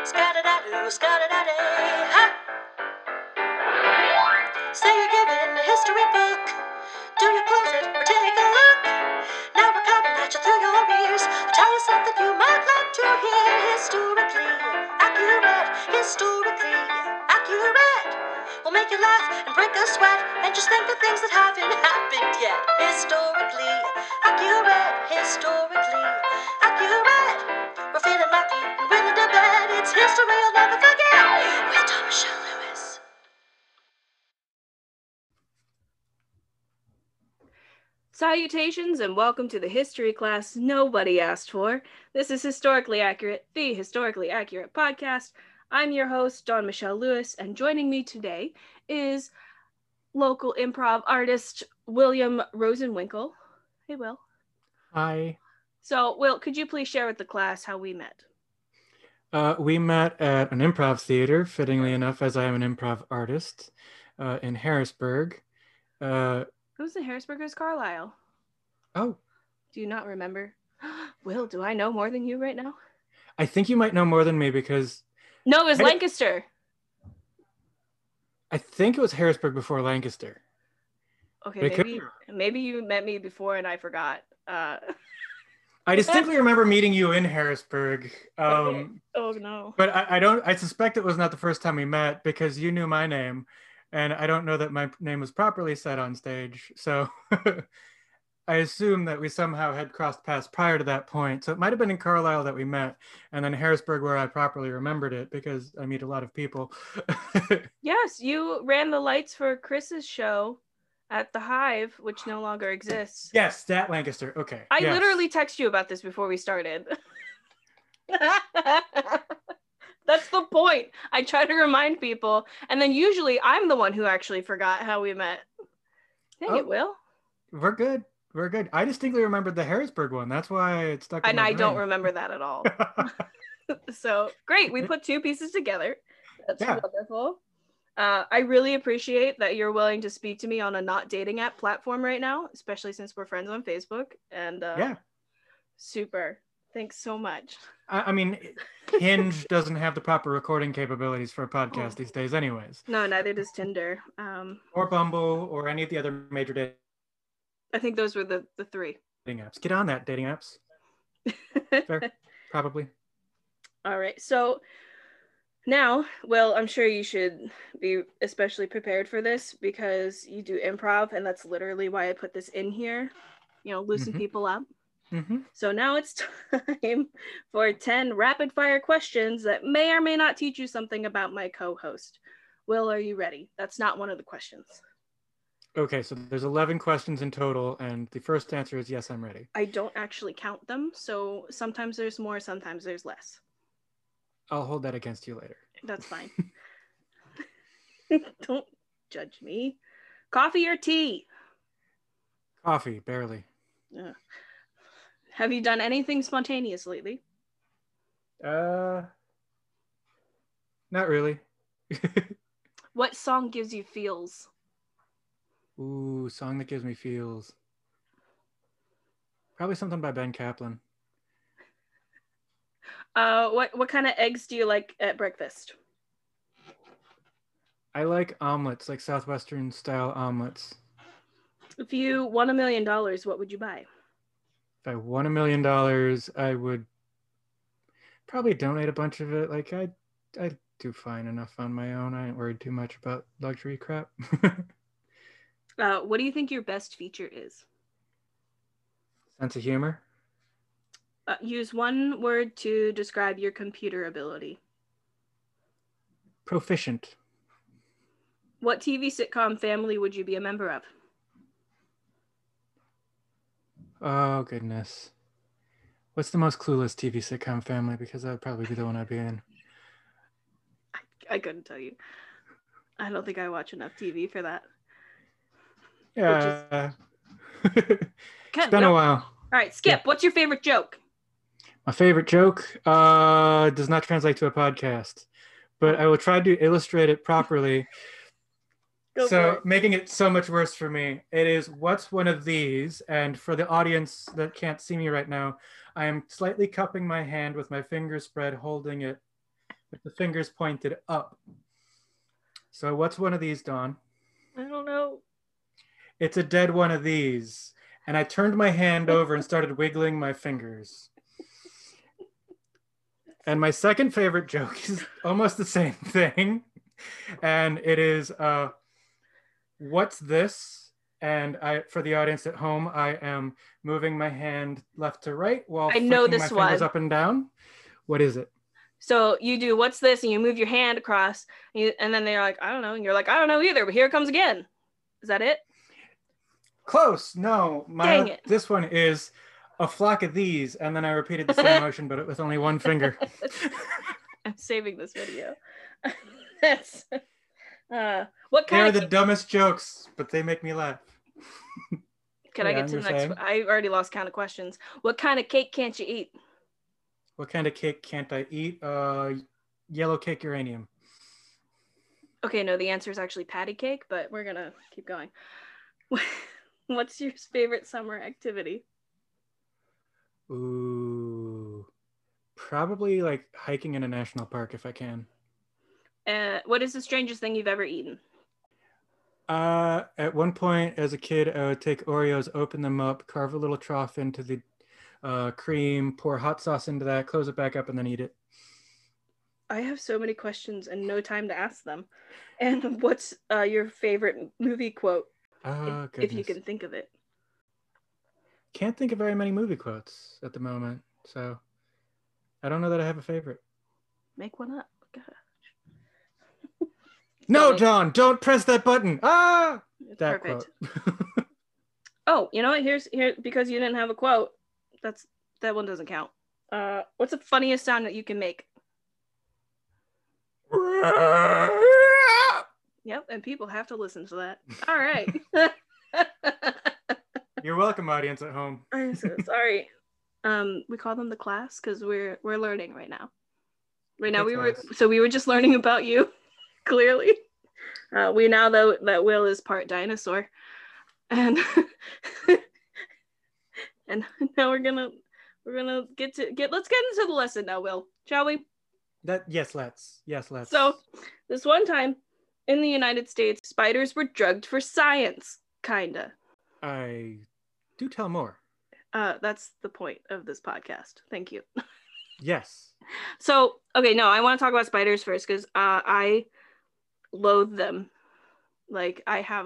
Scat-a-da-doo, scat-a-da-day, ha! Say you're given a history book. Do you close it or take a look? Now we're coming at you through your ears. Tell you something you might like to hear. Historically accurate. We'll make you laugh and break a sweat and just think of things that haven't happened yet. Historically accurate. We're feeling lucky and willing to bet it's history you'll never forget. With Tom Michelle Lewis. Salutations and welcome to the history class nobody asked for. This is Historically Accurate, the Historically Accurate podcast. I'm your host, Dawn Michelle Lewis, and joining me today is local improv artist William Rosenwinkel. Hey, Will. Hi. So, Will, could you please share with the class how we met? We met at an improv theater, fittingly enough, as I am an improv artist, in Harrisburg. Who's in Harrisburg? Who's Carlisle? Oh. Do you not remember? Will, do I know more than you right now? I think you might know more than me because... No, it was Lancaster. I think it was Harrisburg before Lancaster. Okay, maybe you met me before and I forgot. I distinctly remember meeting you in Harrisburg. Oh no. But I suspect it was not the first time we met because you knew my name and I don't know that my name was properly said on stage. So I assume that we somehow had crossed paths prior to that point. So it might have been in Carlisle that we met and then Harrisburg where I properly remembered it because I meet a lot of people. Yes, you ran the lights for Chris's show at the Hive, which no longer exists. Yes, that Lancaster. Okay. I literally texted you about this before we started. That's the point. I try to remind people, and then usually I'm the one who actually forgot how we met. Dang it, Will. We're good. I distinctly remembered the Harrisburg one. That's why it stuck in my brain. And I don't remember that at all. So, great. We put two pieces together. That's wonderful. I really appreciate that you're willing to speak to me on a not dating app platform right now, especially since we're friends on Facebook. And super. Thanks so much. I mean, Hinge doesn't have the proper recording capabilities for a podcast these days anyways. No, neither does Tinder. Or Bumble or any of the other major dating. I think those were the three. Dating apps. Get on that, dating apps. Fair. Probably. All right. So now, well, I'm sure you should be especially prepared for this because you do improv, and that's literally why I put this in here. You know, loosen people up. Mm-hmm. So now it's time for 10 rapid fire questions that may or may not teach you something about my co-host. Will, are you ready? That's not one of the questions. Okay, so there's 11 questions in total, and the first answer is yes, I'm ready. I don't actually count them, so sometimes there's more, sometimes there's less. I'll hold that against you later. That's fine. Don't judge me. Coffee or tea? Coffee, barely. Have you done anything spontaneous lately? Not really. What song gives you feels? Ooh, song that gives me feels. Probably something by Ben Kaplan. What kind of eggs do you like at breakfast? I like omelets, like Southwestern style omelets. If you won $1 million, what would you buy? If I won $1 million, I would probably donate a bunch of it. Like I do fine enough on my own. I ain't worried too much about luxury crap. What do you think your best feature is? Sense of humor. Use one word to describe your computer ability. Proficient. What TV sitcom family would you be a member of? Oh, goodness. What's the most clueless TV sitcom family? Because that would probably be the one I'd be in. I couldn't tell you. I don't think I watch enough TV for that. Yeah. It's been a while. All right, Skip, what's your favorite joke? My favorite joke does not translate to a podcast, but I will try to illustrate it properly. So making it so much worse for me, it is, what's one of these? And for the audience that can't see me right now, I am slightly cupping my hand with my fingers spread, holding it with the fingers pointed up. So what's one of these, Dawn? I don't know. It's a dead one of these. And I turned my hand over and started wiggling my fingers. And my second favorite joke is almost the same thing. And it is, what's this? And for the audience at home, I am moving my hand left to right while I know flicking this my fingers one. up and down. What is it? So you do what's this, and you move your hand across, and then they're like, I don't know, and you're like, I don't know either, but here it comes again. Is that it? Close. No. Dang it. This one is a flock of these, and then I repeated the same motion, but with only one finger. I'm saving this video. That's what They're kind the of dumbest jokes, but they make me laugh. can I Yeah, get to you're the next saying? one? I already lost count of questions. What kind of cake can't you eat? What kind of cake can't I eat? Yellow cake uranium. Okay, no, the answer is actually patty cake, but we're gonna keep going. What's your favorite summer activity? Ooh, probably like hiking in a national park if I can. What is the strangest thing you've ever eaten? At one point as a kid, I would take Oreos, open them up, carve a little trough into the cream, pour hot sauce into that, close it back up, and then eat it. I have so many questions and no time to ask them. And what's your favorite movie quote? If you can think of it. Can't think of very many movie quotes at the moment, so I don't know that I have a favorite. Make one up. Gosh. No, John, don't press that button. Ah, It's that perfect. quote. Oh, you know what? Here because you didn't have a quote. That one doesn't count. What's the funniest sound that you can make? Yep, and people have to listen to that. All right. You're welcome, audience at home. I'm so sorry. We call them the class because we're learning right now. Right now That's we were just learning about you. Clearly, we now know that Will is part dinosaur, and and now let's get into the lesson now, Will, shall we? Yes, let's. So, this one time in the United States, spiders were drugged for science, kinda. I do tell more. That's the point of this podcast. Thank you. Yes. So, okay, no, I want to talk about spiders first because I loathe them. Like, I have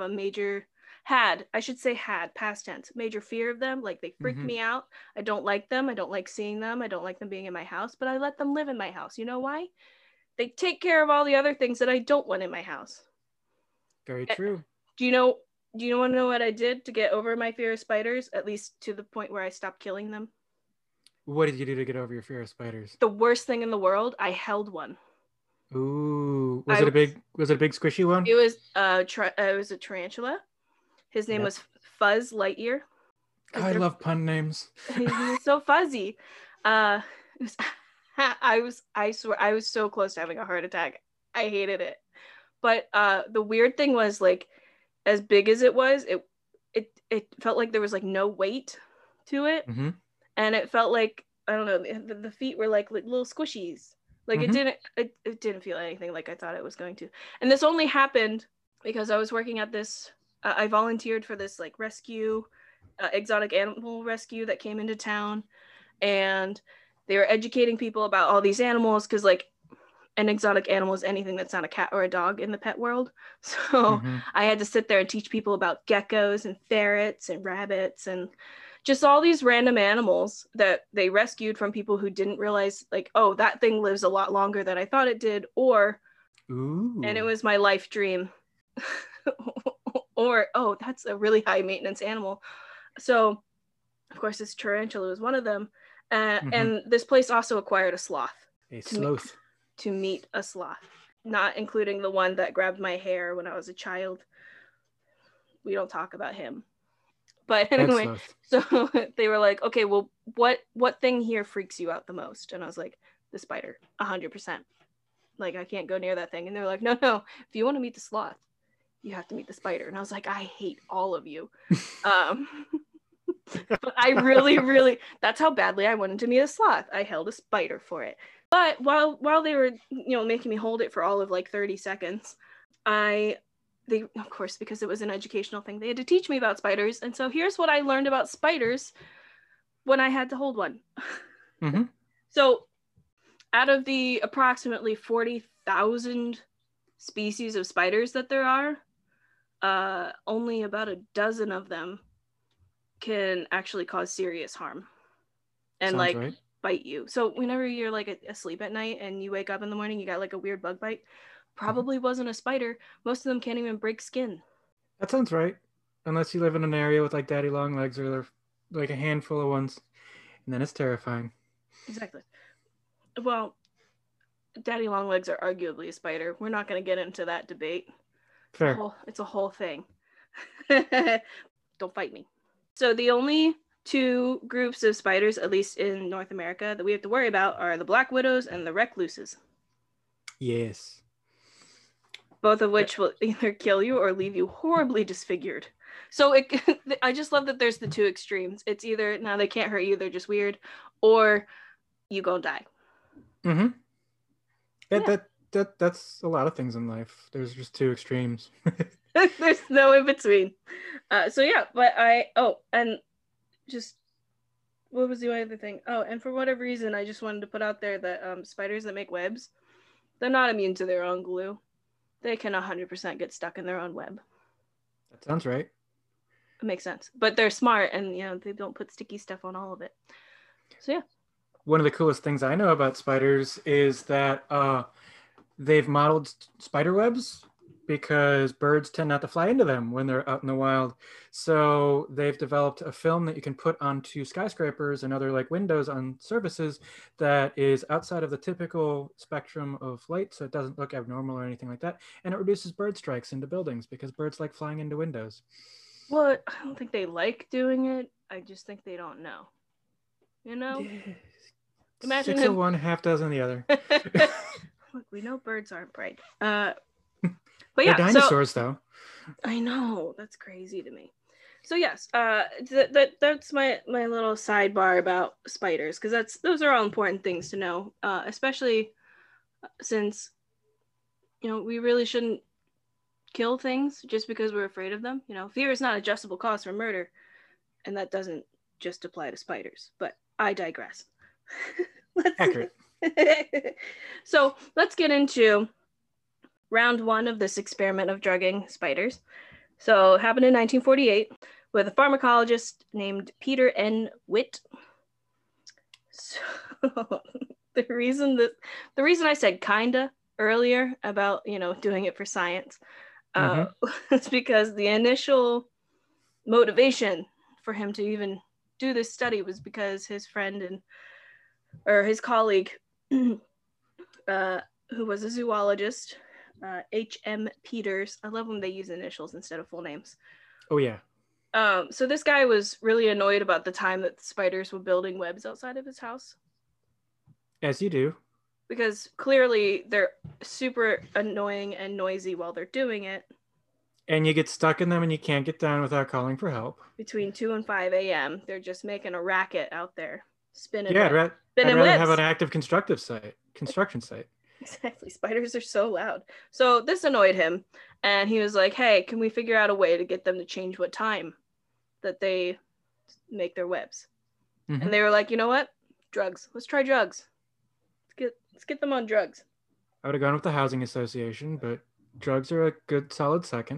past tense, major fear of them. Like, they freak me out. I don't like them. I don't like seeing them. I don't like them being in my house, but I let them live in my house. You know why? They take care of all the other things that I don't want in my house. Very true. Do you want to know what I did to get over my fear of spiders, at least to the point where I stopped killing them? What did you do to get over your fear of spiders? The worst thing in the world, I held one. Ooh, was it a big squishy one? It was a tarantula. His name was Fuzz Lightyear. I love pun names. He was so fuzzy. I swear I was so close to having a heart attack. I hated it. But the weird thing was, like, as big as it was, it felt like there was like no weight to it. Mm-hmm. And it felt like, I don't know, the feet were like little squishies. Like it didn't feel anything like I thought it was going to. And this only happened because I was working at this, I volunteered for this like rescue, exotic animal rescue that came into town. And they were educating people about all these animals because, like, an exotic animal is anything that's not a cat or a dog in the pet world. So I had to sit there and teach people about geckos and ferrets and rabbits and just all these random animals that they rescued from people who didn't realize, like, oh, that thing lives a lot longer than I thought it did, or, ooh, and it was my life dream, or, oh, that's a really high maintenance animal. So, of course, this tarantula was one of them. And this place also acquired a sloth. A sloth. To meet a sloth, not including the one that grabbed my hair when I was a child. We don't talk about him. But anyway, so they were like, okay, well, what thing here freaks you out the most? And I was like, the spider, 100%. Like, I can't go near that thing. And they're like, no, if you want to meet the sloth, you have to meet the spider. And I was like, I hate all of you. But I really, that's how badly I wanted to meet a sloth. I held a spider for it. But while they were, making me hold it for all of like 30 seconds, they, of course, because it was an educational thing, they had to teach me about spiders. And so here's what I learned about spiders when I had to hold one. Mm-hmm. So out of the approximately 40,000 species of spiders that there are, only about a dozen of them can actually cause serious harm and Sounds like right. bite you. So whenever you're like asleep at night and you wake up in the morning, you got like a weird bug bite, probably wasn't a spider. Most of them can't even break skin. That sounds right. Unless you live in an area with like daddy long legs or they're like a handful of ones, and then it's terrifying. Exactly. Well, daddy long legs are arguably a spider. We're not going to get into that debate. Fair. It's a whole thing. Don't fight me. So the only two groups of spiders, at least in North America, that we have to worry about are the black widows and the recluses. Yes. Both of which will either kill you or leave you horribly disfigured. So I just love that there's the two extremes. It's either, no, they can't hurt you, they're just weird, or you gonna die. Mm-hmm. Yeah. That's a lot of things in life. There's just two extremes. There's no in between. So yeah, but and just, what was the other thing? Oh, and for whatever reason, I just wanted to put out there that spiders that make webs, they're not immune to their own glue. They can 100% get stuck in their own web. That sounds right. It makes sense. But they're smart and, they don't put sticky stuff on all of it. So yeah. One of the coolest things I know about spiders is that they've modeled spider webs because birds tend not to fly into them when they're out in the wild. So they've developed a film that you can put onto skyscrapers and other like windows on surfaces that is outside of the typical spectrum of light, so it doesn't look abnormal or anything like that. And it reduces bird strikes into buildings because birds like flying into windows. Well, I don't think they like doing it. I just think they don't know. Imagine 6 of one, half dozen of the other. Look, we know birds aren't bright. But They're yeah, dinosaurs though. I know, that's crazy to me. So yes, that's my little sidebar about spiders, because those are all important things to know, especially since we really shouldn't kill things just because we're afraid of them. Fear is not a justifiable cause for murder, and that doesn't just apply to spiders. But I digress. Accurate. So let's get into round one of this experiment of drugging spiders. So it happened in 1948 with a pharmacologist named Peter N. Witt. So the reason I said kinda earlier about doing it for science is because the initial motivation for him to even do this study was because his friend or his colleague who was a zoologist, H.M. Peters. I love when they use initials instead of full names. Oh yeah. So this guy was really annoyed about the time that the spiders were building webs outside of his house. As you do. Because clearly they're super annoying and noisy while they're doing it. And you get stuck in them and you can't get down without calling for help. Between 2 and 5 a.m., they're just making a racket out there, spinning. Yeah, I'd rather webs. have an active construction site. Exactly. Spiders are so loud. So this annoyed him, and he was like, hey, can we figure out a way to get them to change what time that they make their webs? And they were like, you know what? Drugs. Let's try drugs. Let's get them on drugs. I would have gone with the housing association, but drugs are a good solid second.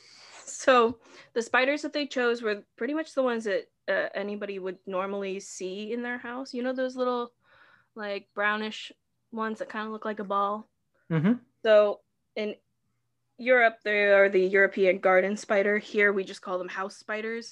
So the spiders that they chose were pretty much the ones that anybody would normally see in their house. Those little like brownish ones that kind of look like a ball. So in Europe, they are the European garden spider. Here we just call them house spiders.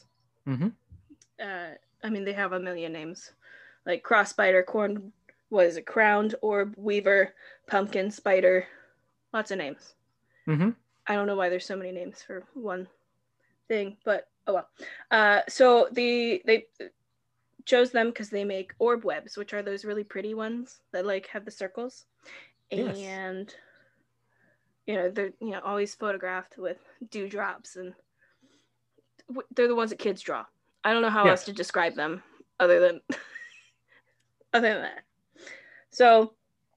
I mean, they have a million names, like cross spider, crowned orb weaver, pumpkin spider, lots of names. I don't know why there's so many names for one thing, but oh well. So they chose them because they make orb webs, which are those really pretty ones that like have the circles. Yes. And they're always photographed with dewdrops, and they're the ones that kids draw. I don't know how else to describe them other than that. So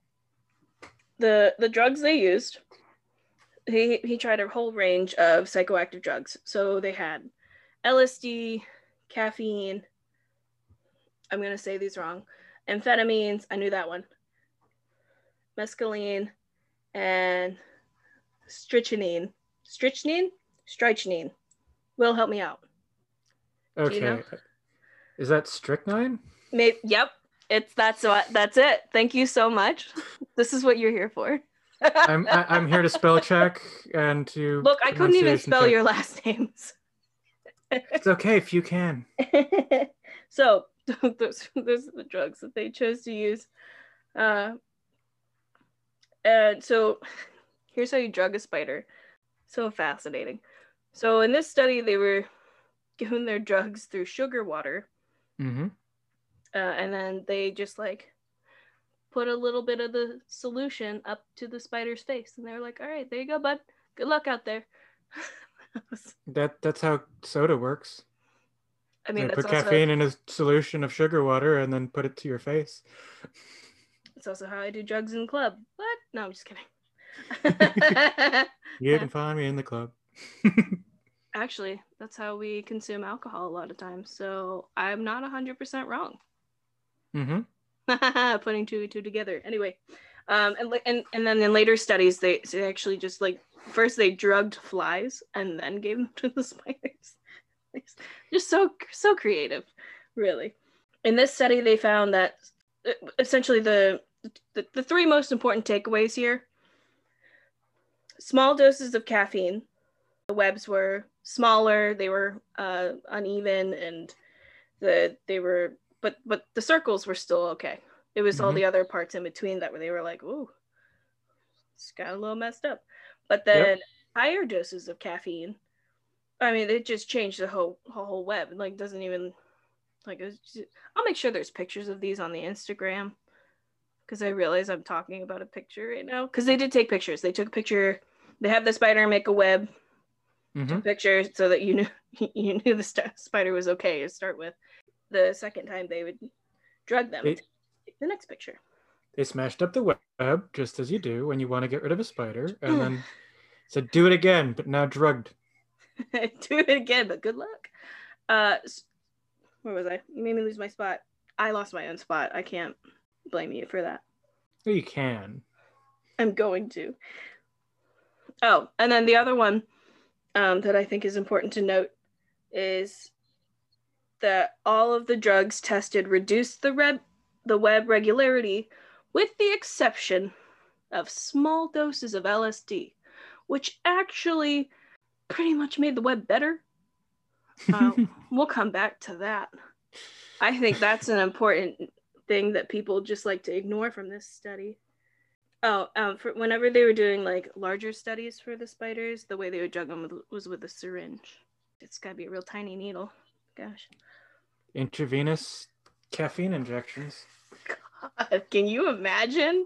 the drugs they used, he tried a whole range of psychoactive drugs. So they had LSD, caffeine, I'm going to say these wrong, amphetamines, I knew that one, mescaline, and strychnine. Strychnine. Will, help me out. Okay. Do you know? Is that strychnine? Yep. That's it. Thank you so much. This is what you're here for. I'm here to spell check and to look. I couldn't even spell check. your last names. It's okay if you can. So those are the drugs that they chose to use. And so here's how you drug a spider. So fascinating. So in this study, they were given their drugs through sugar water. Mm-hmm. And then they just like put a little bit of the solution up to the spider's face. And they were like, all right, there you go, bud. Good luck out there. That's how soda works. I mean, they that's put also, caffeine in a solution of sugar water and then put it to your face. It's also how I do drugs in the club. What? No, I'm just kidding. You can find me in the club. Actually, that's how we consume alcohol a lot of times. So I'm not 100% wrong. Mm-hmm. Putting two and two together. Anyway, and then in later studies, they actually just like first they drugged flies and then gave them to the spiders. Just so creative, really. In this study, they found that essentially the three most important takeaways here: small doses of caffeine. The webs were smaller, they were uneven, and but the circles were still okay. It was all the other parts in between that where they were like, ooh, it's got a little messed up. But then higher doses of caffeine, I mean, it just changed the whole web. Like, doesn't even like. I'll make sure there's pictures of these on the Instagram because I realize I'm talking about a picture right now. Because they did take pictures. They took a picture. They had the spider make a web. Took pictures so that you knew the spider was okay to start with. The second time they would drug them. Take the next picture. They smashed up the web just as you do when you want to get rid of a spider, and then said, "Do it again, but now drugged." Do it again, but good luck. Where was I? You made me lose my spot. I lost my own spot. I can't blame you for that. Oh, you can. I'm going to. Oh, and then the other one that I think is important to note is that all of the drugs tested reduced the web regularity, with the exception of small doses of LSD, which actually pretty much made the web better. We'll come back to that. I think that's an important thing that people just like to ignore from this study. For whenever they were doing like larger studies for the spiders, the way they would drug them was with a syringe. It's gotta be a real tiny needle. Gosh. Intravenous caffeine injections. God, can you imagine?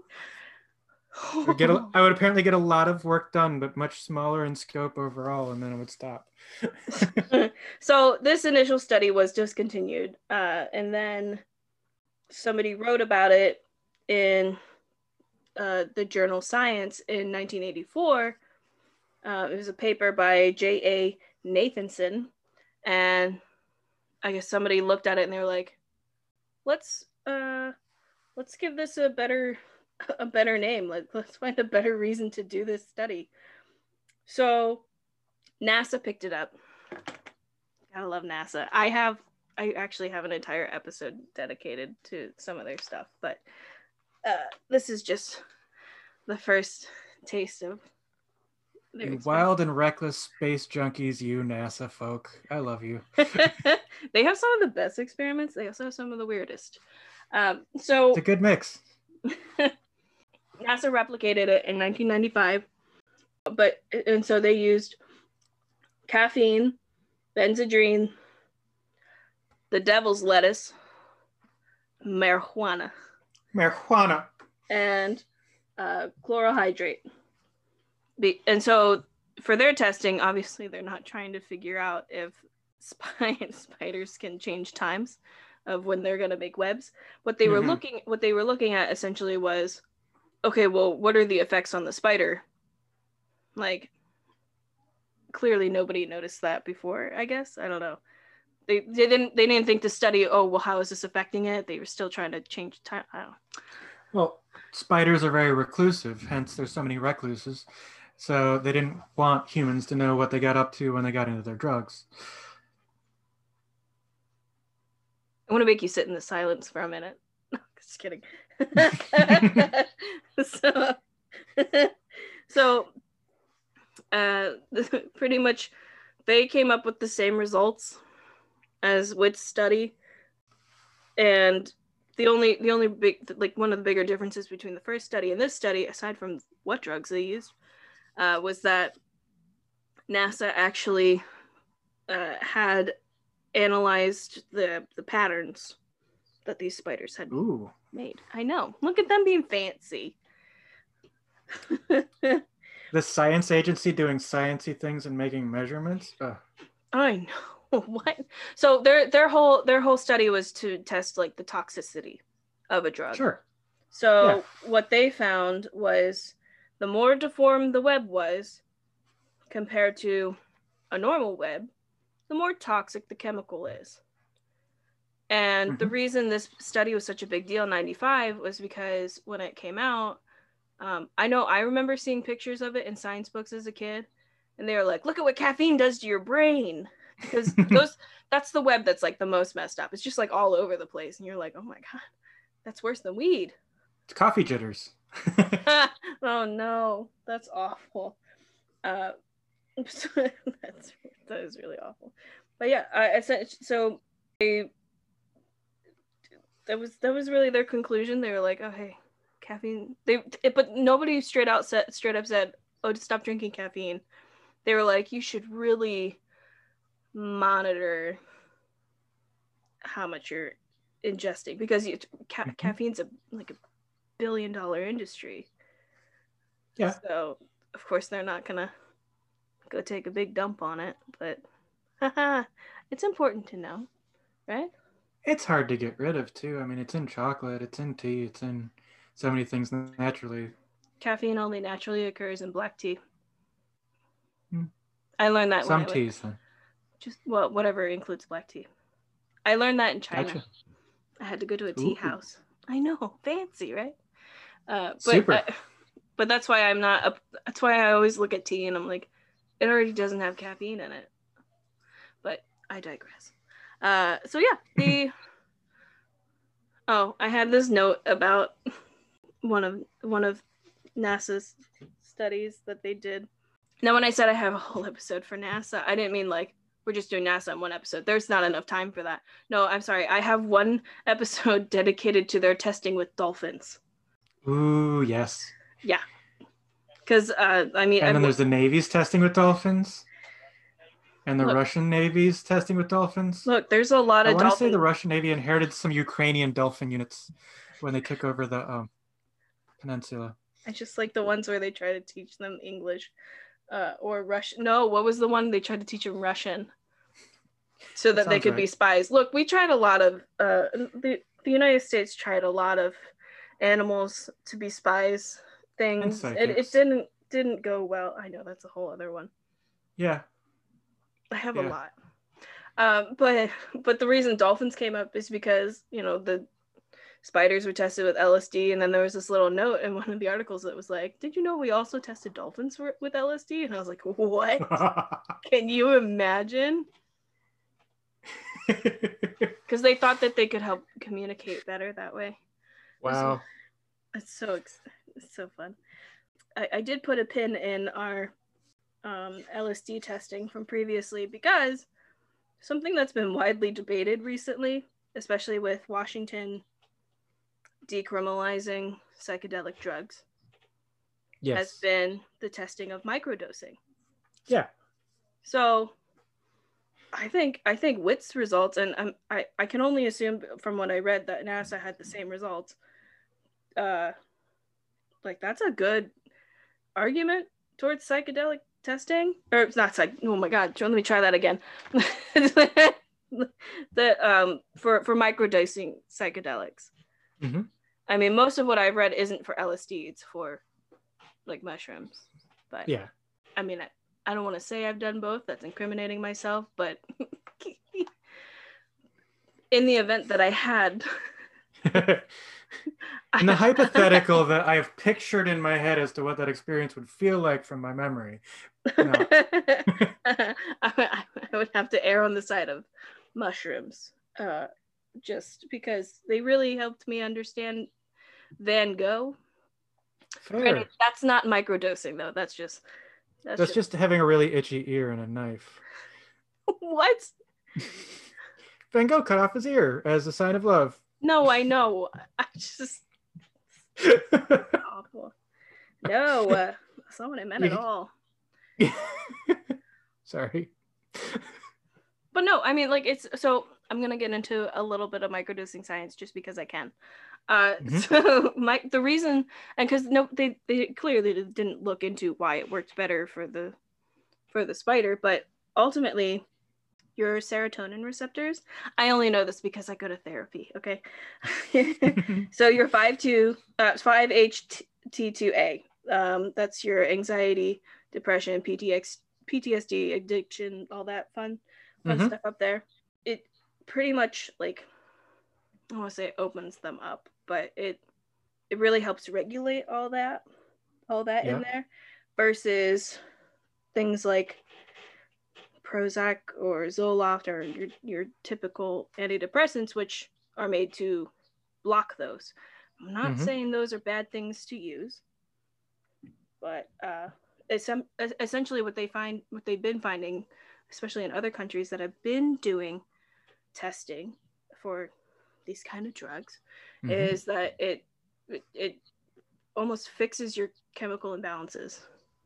I would apparently get a lot of work done, but much smaller in scope overall, and then it would stop. So this initial study was discontinued, and then somebody wrote about it in the journal Science in 1984. It was a paper by J.A. Nathanson, and I guess somebody looked at it and they were like, let's give this a better name. Let's find a better reason to do this study. So NASA picked it up. Gotta love NASA. I actually have an entire episode dedicated to some of their stuff, but this is just the first taste of You wild and reckless space junkies, you NASA folk. I love you. They have some of the best experiments. They also have some of the weirdest. So it's a good mix. NASA replicated it in 1995, and so they used caffeine, benzodrine, the devil's lettuce, marijuana, and chlorohydrate. And so for their testing, obviously they're not trying to figure out if spiders can change times of when they're going to make webs. What they were looking at essentially was okay, well, what are the effects on the spider? Like, clearly nobody noticed that before, I guess. I don't know. They didn't think to study, oh, well, how is this affecting it? They were still trying to change time. I don't know. Well, spiders are very reclusive, hence there's so many recluses. So they didn't want humans to know what they got up to when they got into their drugs. I want to make you sit in the silence for a minute. Just kidding. so pretty much they came up with the same results as Witt's study, and the only big, like, one of the bigger differences between the first study and this study, aside from what drugs they used, was that NASA actually had analyzed the patterns that these spiders had made. I know. Look at them being fancy. The science agency doing sciencey things and making measurements. I know. What? So their whole study was to test, like, the toxicity of a drug. Sure. So what they found was the more deformed the web was compared to a normal web, the more toxic the chemical is. And the reason this study was such a big deal in 95 was because when it came out, I remember seeing pictures of it in science books as a kid, and they were like, look at what caffeine does to your brain. Because that's the web that's, like, the most messed up. It's just, like, all over the place, and you're like, oh my god, that's worse than weed. It's coffee jitters. Oh no, that's awful. That is really awful. But yeah, I said so. That was really their conclusion. They were like, oh hey, caffeine. But nobody straight up said, oh, to stop drinking caffeine. They were like, you should really monitor how much you're ingesting, because caffeine's a $1 billion industry. Yeah. So of course they're not gonna go take a big dump on it, but it's important to know, right? It's hard to get rid of too. I mean, it's in chocolate, it's in tea, it's in so many things naturally. Caffeine only naturally occurs in black tea. I learned that some teas then. Just, well, whatever includes black tea. I learned that in China. Gotcha. I had to go to a tea house. I know, fancy, right? Super. But that's why I'm not. That's why I always look at tea and I'm like, it already doesn't have caffeine in it. But I digress. So yeah, I had this note about one of NASA's studies that they did. Now, when I said I have a whole episode for NASA, I didn't mean like we're just doing NASA in one episode. There's not enough time for that. No, I'm sorry. I have one episode dedicated to their testing with dolphins. Ooh, yes. Yeah. Because, I mean... And then there's the Navy's testing with dolphins. And the Russian Navy's testing with dolphins. Look, there's a lot of dolphins. I want to say the Russian Navy inherited some Ukrainian dolphin units when they took over the peninsula. I just like the ones where they try to teach them English or Russian. No, what was the one they tried to teach them Russian so that they could be spies? Look, we tried a lot of... the United States tried a lot of animals to be spies things. It didn't go well. I know, that's a whole other one. Yeah. I have a lot. But the reason dolphins came up is because, you know, the spiders were tested with LSD, and then there was this little note in one of the articles that was like, did you know we also tested dolphins with LSD? And I was like, what? Can you imagine? Because they thought that they could help communicate better that way. Wow. It's so fun. I did put a pin in our LSD testing from previously because something that's been widely debated recently, especially with Washington decriminalizing psychedelic drugs, has been the testing of microdosing. Yeah. So I think Witt's results, and I can only assume from what I read that NASA had the same results. Like, that's a good argument towards psychedelic testing, or it's not oh my god, let me try that again. For microdosing psychedelics. I mean, most of what I've read isn't for LSD, it's for like mushrooms. But Yeah. I mean, I don't want to say I've done both. That's incriminating myself. But in the event that I had, In the hypothetical that I've pictured in my head as to what that experience would feel like from my memory. No. I would have to err on the side of mushrooms, just because they really helped me understand Van Gogh. Fair. Granted, that's not microdosing though. That's just having a really itchy ear and a knife. What? Van Gogh cut off his ear as a sign of love. No, I know. I just awful. No, that's not what I meant at all. Sorry. But no, I mean, like, it's so I'm gonna get into a little bit of microdosing science just because I can. So the reason, and because no, they clearly didn't look into why it worked better for the spider, but ultimately your serotonin receptors, I only know this because I go to therapy, okay? So your 5-HT2A, that's your anxiety, depression, PTSD, addiction, all that fun stuff up there. It pretty much, like, I want to say it opens them up, but it really helps regulate all that in there, versus things like Prozac or Zoloft or your typical antidepressants, which are made to block those. I'm not saying those are bad things to use, but essentially what they've been finding, especially in other countries that have been doing testing for these kind of drugs, is that it almost fixes your chemical imbalances.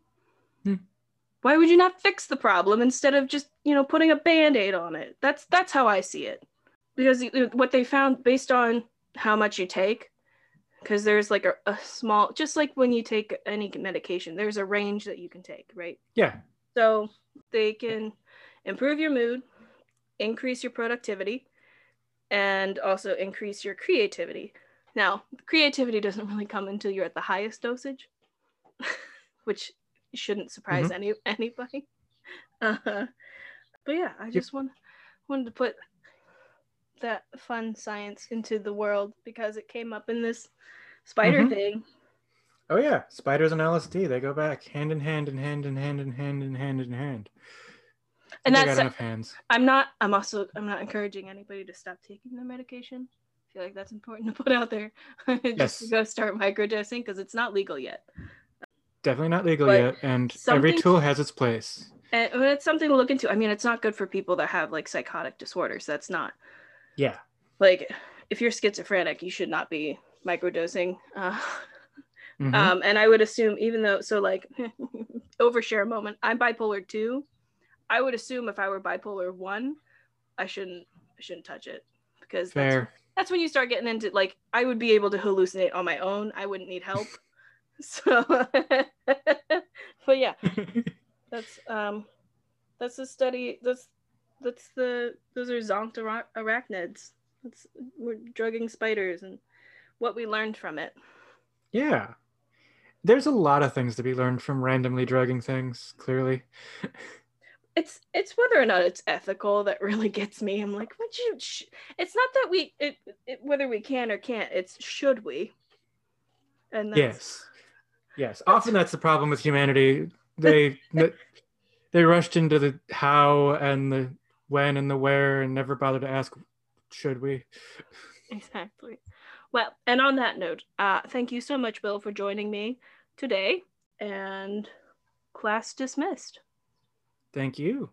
Why would you not fix the problem instead of just, putting a Band-Aid on it? That's how I see it. Because what they found, based on how much you take, because there's like a small, just like when you take any medication, there's a range that you can take, right? Yeah. So they can improve your mood, increase your productivity, and also increase your creativity. Now, creativity doesn't really come until you're at the highest dosage, which shouldn't surprise anybody. But yeah, I just wanted to put that fun science into the world because it came up in this spider thing. Oh yeah, spiders and LSD, they go back hand in hand and hand in hand and hand in hand in hand. And that's got enough hands. I'm not encouraging anybody to stop taking their medication. I feel like that's important to put out there. Just to go start microdosing, because it's not legal yet. Definitely not legal yet, and every tool has its place. And it's something to look into. I mean, it's not good for people that have like psychotic disorders. That's not. Yeah. Like, if you're schizophrenic, you should not be microdosing. And I would assume, even though, so like, overshare moment, I'm bipolar 2. I would assume if I were bipolar 1, I shouldn't touch it, because that's when you start getting into, like, I would be able to hallucinate on my own. I wouldn't need help. So, but yeah, that's the study. Those are zonked-arachnids. We're drugging spiders and what we learned from it. Yeah. There's a lot of things to be learned from randomly drugging things, clearly. It's whether or not it's ethical that really gets me. I'm like, it's not that whether we can or can't, it's should we? And yes. Often that's the problem with humanity. They rushed into the how and the when and the where and never bothered to ask, should we? Exactly. Well, and on that note, thank you so much, Bill, for joining me today, and class dismissed. Thank you.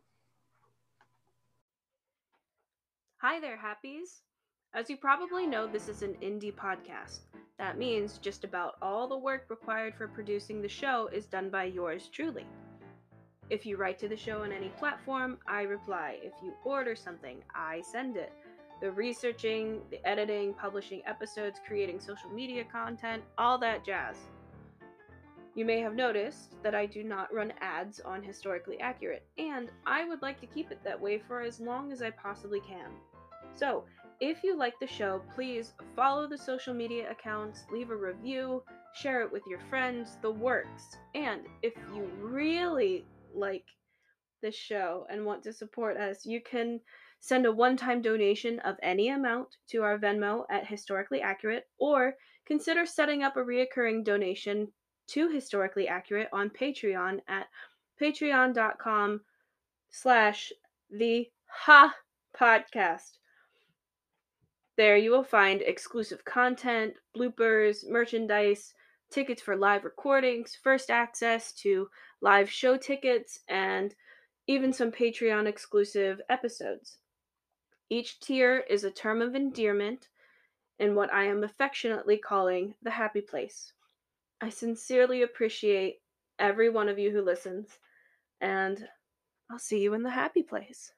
Hi there, Happies. As you probably know, this is an indie podcast. That means just about all the work required for producing the show is done by yours truly. If you write to the show on any platform, I reply. If you order something, I send it. The researching, the editing, publishing episodes, creating social media content, all that jazz. You may have noticed that I do not run ads on Historically Accurate, and I would like to keep it that way for as long as I possibly can. So, If you like the show, please follow the social media accounts, leave a review, share it with your friends, the works. And if you really like this show and want to support us, you can send a one-time donation of any amount to our Venmo at Historically Accurate, or consider setting up a reoccurring donation to Historically Accurate on Patreon at patreon.com/the-ha-podcast. There you will find exclusive content, bloopers, merchandise, tickets for live recordings, first access to live show tickets, and even some Patreon exclusive episodes. Each tier is a term of endearment in what I am affectionately calling the happy place. I sincerely appreciate every one of you who listens, and I'll see you in the happy place.